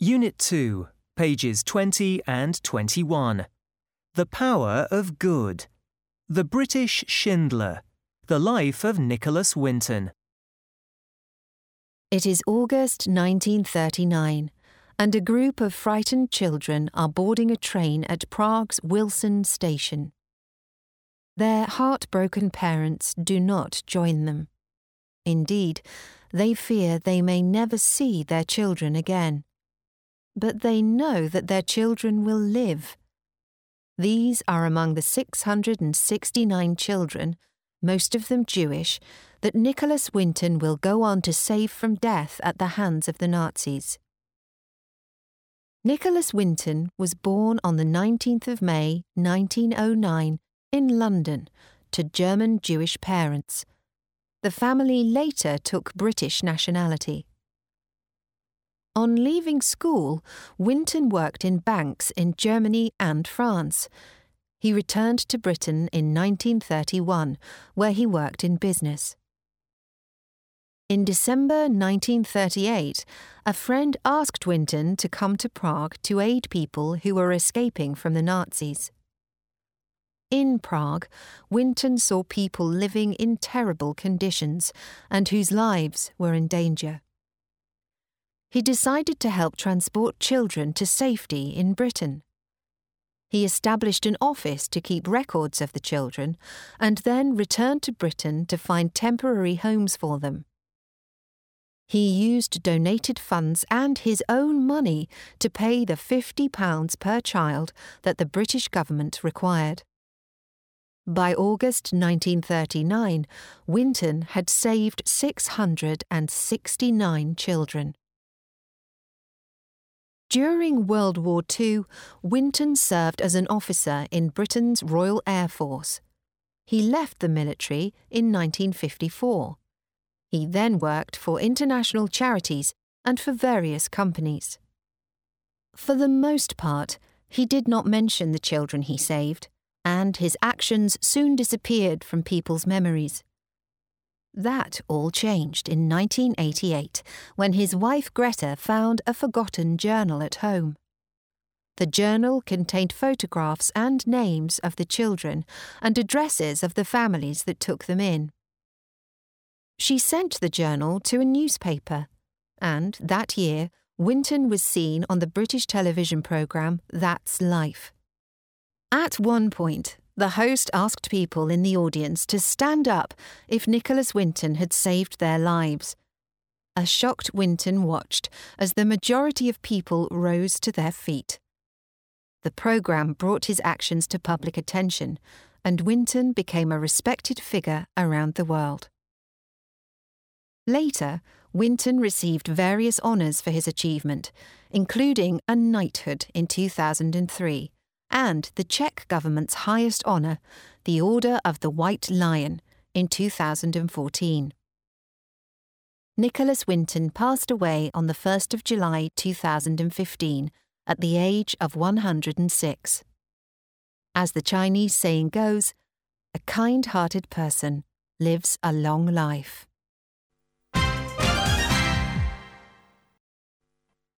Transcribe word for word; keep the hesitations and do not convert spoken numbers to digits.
Unit two, pages twenty and twenty-one. The Power of Good. The British Schindler. The Life of Nicholas Winton. It is August nineteen thirty-nine, and a group of frightened children are boarding a train at Prague's Wilson station. Their heartbroken parents do not join them. Indeed, they fear they may never see their children again. But they know that their children will live. These are among the six hundred sixty-nine children, most of them Jewish, that Nicholas Winton will go on to save from death at the hands of the Nazis. Nicholas Winton was born on the nineteenth of May, nineteen oh nine, in London, to German Jewish parents. The family later took British nationality. On leaving school, Winton worked in banks in Germany and France. He returned to Britain in nineteen thirty-one, where he worked in business. In December nineteen thirty-eight, a friend asked Winton to come to Prague to aid people who were escaping from the Nazis. In Prague, Winton saw people living in terrible conditions and whose lives were in danger. He decided to help transport children to safety in Britain. He established an office to keep records of the children and then returned to Britain to find temporary homes for them. He used donated funds and his own money to pay the fifty pounds per child that the British government required. By August nineteen thirty-nine, Winton had saved six hundred sixty-nine children. During World War Two, Winton served as an officer in Britain's Royal Air Force. He left the military in nineteen fifty-four. He then worked for international charities and for various companies. For the most part, he did not mention the children he saved, and his actions soon disappeared from people's memories. That all changed in nineteen eighty-eight, when his wife Greta found a forgotten journal at home. The journal contained photographs and names of the children and addresses of the families that took them in. She sent the journal to a newspaper, and that year Winton was seen on the British television programme That's Life. At one point, the host asked people in the audience to stand up if Nicholas Winton had saved their lives. A shocked Winton watched as the majority of people rose to their feet. The programme brought his actions to public attention, and Winton became a respected figure around the world. Later, Winton received various honours for his achievement, including a knighthood in two thousand three. And the Czech government's highest honour, the Order of the White Lion, in two thousand fourteen. Nicholas Winton passed away on the first of July two thousand fifteen at the age of one hundred six. As the Chinese saying goes, a kind-hearted person lives a long life.